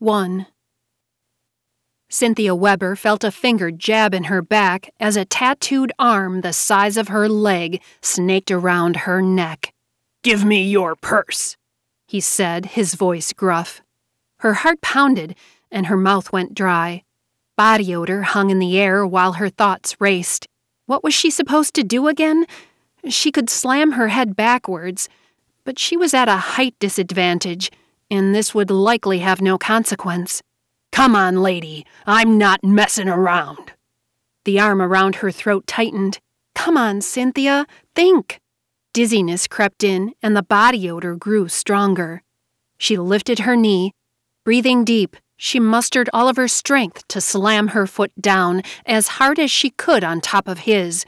1. Cynthia Weber felt a finger jab in her back as a tattooed arm the size of her leg snaked around her neck. "Give me your purse," he said, his voice gruff. Her heart pounded and her mouth went dry. Body odor hung in the air while her thoughts raced. What was she supposed to do again? She could slam her head backwards, but she was at a height disadvantage, and this would likely have no consequence. "Come on, lady, I'm not messing around." The arm around her throat tightened. Come on, Cynthia, think. Dizziness crept in, and the body odor grew stronger. She lifted her knee. Breathing deep, she mustered all of her strength to slam her foot down as hard as she could on top of his.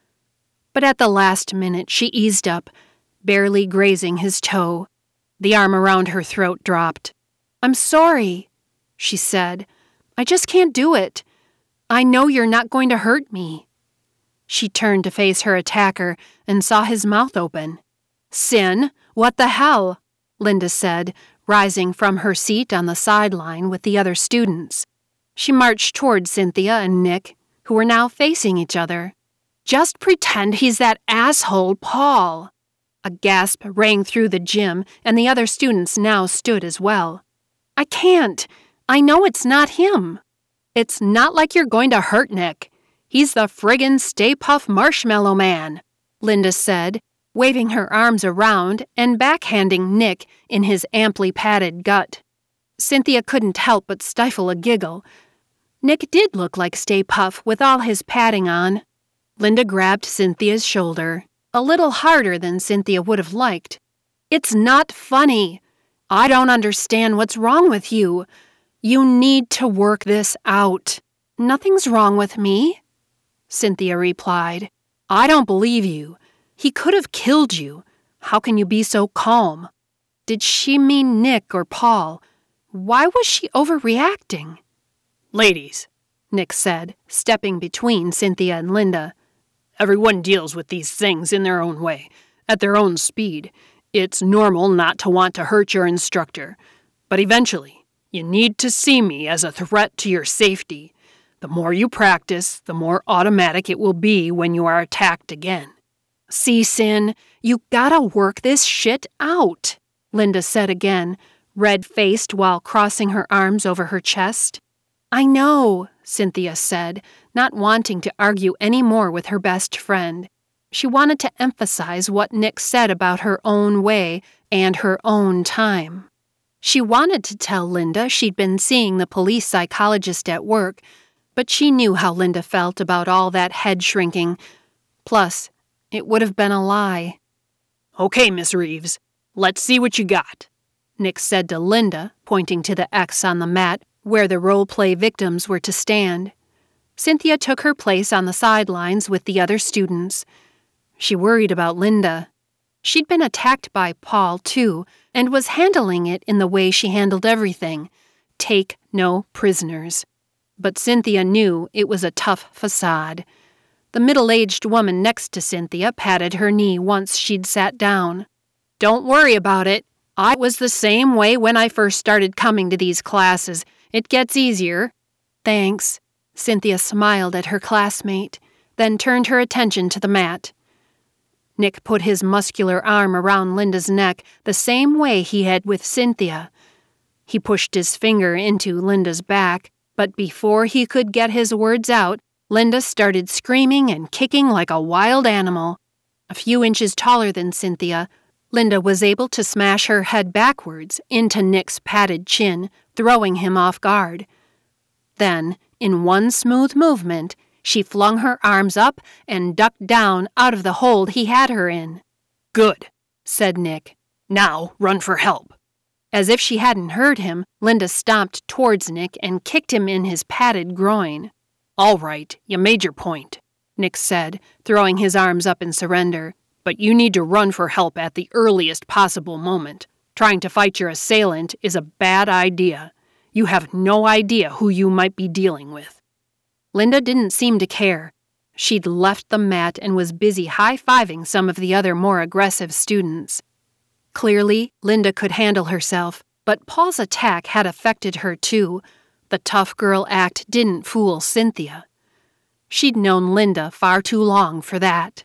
But at the last minute, she eased up, barely grazing his toe. The arm around her throat dropped. "I'm sorry," she said. "I just can't do it. I know you're not going to hurt me." She turned to face her attacker and saw his mouth open. "Sin, what the hell?" Linda said, rising from her seat on the sideline with the other students. She marched toward Cynthia and Nick, who were now facing each other. "Just pretend he's that asshole Paul." A gasp rang through the gym, and the other students now stood as well. "I can't. I know it's not him." "It's not like you're going to hurt Nick. He's the friggin' Stay Puft Marshmallow Man," Linda said, waving her arms around and backhanding Nick in his amply padded gut. Cynthia couldn't help but stifle a giggle. Nick did look like Stay Puft with all his padding on. Linda grabbed Cynthia's shoulder, a little harder than Cynthia would have liked. "It's not funny. I don't understand what's wrong with you. You need to work this out." "Nothing's wrong with me," Cynthia replied. "I don't believe you. He could have killed you. How can you be so calm?" Did she mean Nick or Paul? Why was she overreacting? "Ladies," Nick said, stepping between Cynthia and Linda. "Everyone deals with these things in their own way, at their own speed. It's normal not to want to hurt your instructor, but eventually, you need to see me as a threat to your safety. The more you practice, the more automatic it will be when you are attacked again." "See, Sin, you gotta work this shit out," Linda said again, red-faced while crossing her arms over her chest. "I know," Cynthia said, not wanting to argue any more with her best friend. She wanted to emphasize what Nick said about her own way and her own time. She wanted to tell Linda she'd been seeing the police psychologist at work, but she knew how Linda felt about all that head shrinking. Plus, it would have been a lie. "Okay, Miss Reeves, let's see what you got," Nick said to Linda, pointing to the X on the mat where the role-play victims were to stand. Cynthia took her place on the sidelines with the other students. She worried about Linda. She'd been attacked by Paul, too, and was handling it in the way she handled everything. Take no prisoners. But Cynthia knew it was a tough facade. The middle-aged woman next to Cynthia patted her knee once she'd sat down. "Don't worry about it. I was the same way when I first started coming to these classes. It gets easier." "Thanks." Cynthia smiled at her classmate, then turned her attention to the mat. Nick put his muscular arm around Linda's neck the same way he had with Cynthia. He pushed his finger into Linda's back, but before he could get his words out, Linda started screaming and kicking like a wild animal. A few inches taller than Cynthia, Linda was able to smash her head backwards into Nick's padded chin, throwing him off guard. Then, in one smooth movement, she flung her arms up and ducked down out of the hold he had her in. "Good," said Nick. "Now run for help." As if she hadn't heard him, Linda stomped towards Nick and kicked him in his padded groin. "All right, you made your point," Nick said, throwing his arms up in surrender. "But you need to run for help at the earliest possible moment. Trying to fight your assailant is a bad idea. You have no idea who you might be dealing with." Linda didn't seem to care. She'd left the mat and was busy high-fiving some of the other more aggressive students. Clearly, Linda could handle herself, But Paul's attack had affected her too. The tough girl act didn't fool Cynthia. She'd known Linda far too long for that.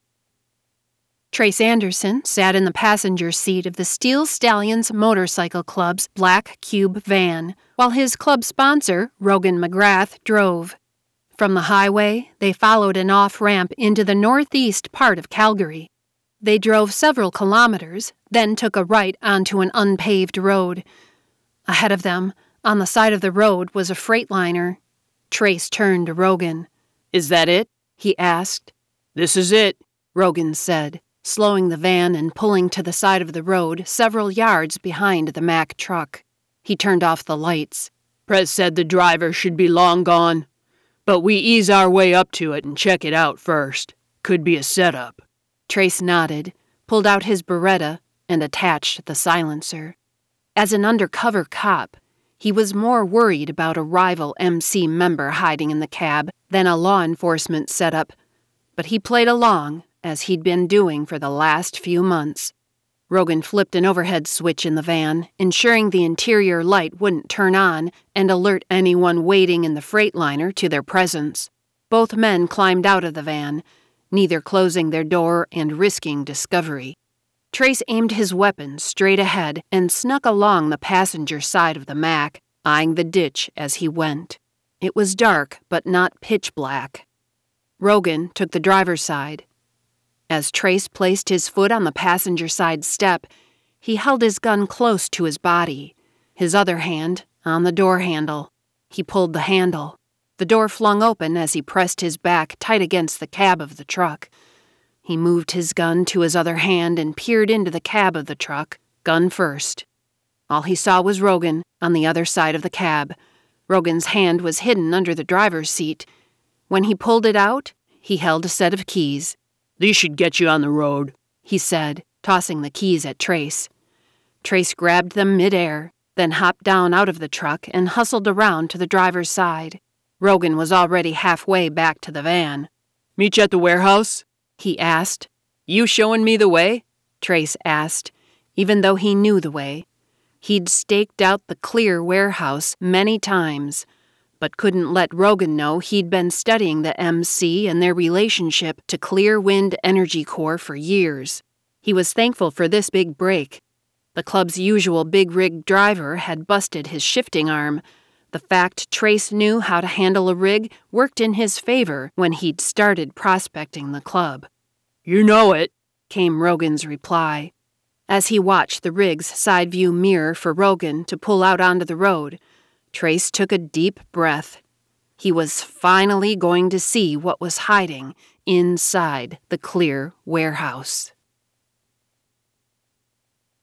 Trace Anderson sat in the passenger seat of the Steel Stallions Motorcycle Club's black cube van, while his club sponsor, Rogan McGrath, drove. From the highway, they followed an off-ramp into the northeast part of Calgary. They drove several kilometers, then took a right onto an unpaved road. Ahead of them, on the side of the road, was a Freightliner. Trace turned to Rogan. "Is that it?" he asked. "This is it," Rogan said, slowing the van and pulling to the side of the road several yards behind the Mack truck. He turned off the lights. "Prez said the driver should be long gone, but we ease our way up to it and check it out first. Could be a setup." Trace nodded, pulled out his Beretta, and attached the silencer. As an undercover cop, he was more worried about a rival MC member hiding in the cab than a law enforcement setup, but he played along, as he'd been doing for the last few months. Rogan flipped an overhead switch in the van, ensuring the interior light wouldn't turn on and alert anyone waiting in the Freightliner to their presence. Both men climbed out of the van, neither closing their door and risking discovery. Trace aimed his weapon straight ahead and snuck along the passenger side of the Mack, eyeing the ditch as he went. It was dark, but not pitch black. Rogan took the driver's side. As Trace placed his foot on the passenger side step, he held his gun close to his body, his other hand on the door handle. He pulled the handle. The door flung open as he pressed his back tight against the cab of the truck. He moved his gun to his other hand and peered into the cab of the truck, gun first. All he saw was Rogan on the other side of the cab. Rogan's hand was hidden under the driver's seat. When he pulled it out, he held a set of keys. "These should get you on the road," he said, tossing the keys at Trace. Trace grabbed them midair, then hopped down out of the truck and hustled around to the driver's side. Rogan was already halfway back to the van. "Meet you at the warehouse?" he asked. "You showing me the way?" Trace asked, even though he knew the way. He'd staked out the Clear warehouse many times, but couldn't let Rogan know he'd been studying the MC and their relationship to Clear Wind Energy Corps for years. He was thankful for this big break. The club's usual big-rig driver had busted his shifting arm. The fact Trace knew how to handle a rig worked in his favor when he'd started prospecting the club. "You know it," came Rogan's reply. As he watched the rig's side view mirror for Rogan to pull out onto the road, Trace took a deep breath. He was finally going to see what was hiding inside the Clear warehouse.